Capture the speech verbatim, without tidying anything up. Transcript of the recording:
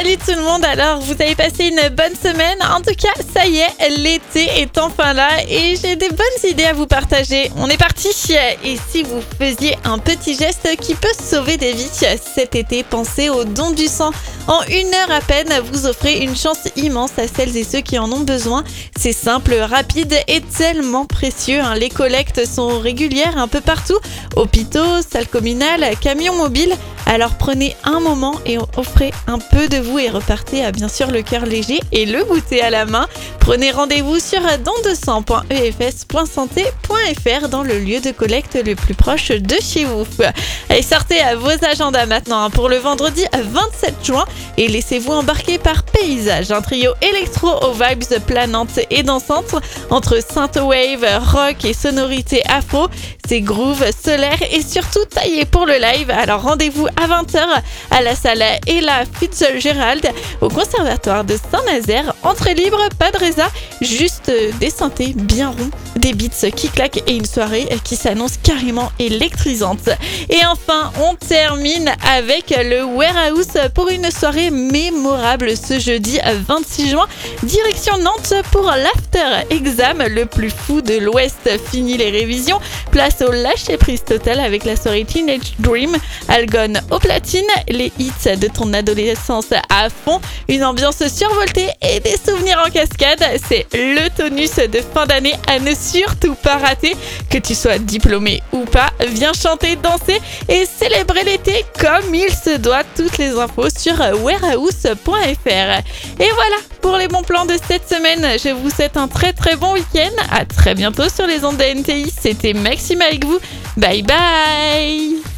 Salut tout le monde, alors vous avez passé une bonne semaine? En tout cas, ça y est, l'été est enfin là et j'ai des bonnes idées à vous partager. On est parti! Et si vous faisiez un petit geste qui peut sauver des vies cet été, pensez au don du sang. En une heure à peine, vous offrez une chance immense à celles et ceux qui en ont besoin. C'est simple, rapide et tellement précieux. Hein. Les collectes sont régulières un peu partout. Hôpitaux, salles communales, camions mobiles. Alors prenez un moment et offrez un peu de vous et repartez à bien sûr le cœur léger et le goûter à la main. Prenez rendez-vous sur don de sang point e f s point santé point f r dans le lieu de collecte le plus proche de chez vous. Allez, sortez à vos agendas maintenant pour le vendredi vingt-sept juin et laissez-vous embarquer par Paysage, un trio électro aux vibes planantes et dansantes entre synthwave, rock et sonorité afro. C'est groove, solaire et surtout taillé pour le live. Alors rendez-vous à vingt heures à la salle Ella Fitzgerald au conservatoire de Saint-Nazaire. Entrée libre, pas de résa, juste des synthés bien ronds, des beats qui claquent et une soirée qui s'annonce carrément électrisante. Et enfin, on termine avec le Warehouse pour une soirée mémorable ce jeudi vingt-six juin. Direction Nantes pour l'after exam le plus fou de l'Ouest. Fini les révisions, place au lâcher-prise total avec la soirée Teenage Dream. Algon au platine, les hits de ton adolescence à fond, une ambiance survoltée et des souvenirs en cascade. C'est le tonus de fin d'année à ne surtout pas rater. Que tu sois diplômé ou pas, viens chanter, danser et célébrer l'été comme il se doit. Toutes les infos sur warehouse point f r. Et voilà pour les bons plans de cette semaine. Je vous souhaite un très très bon week-end. À très bientôt sur les ondes de N T I. C'était Maxime avec vous. Bye bye.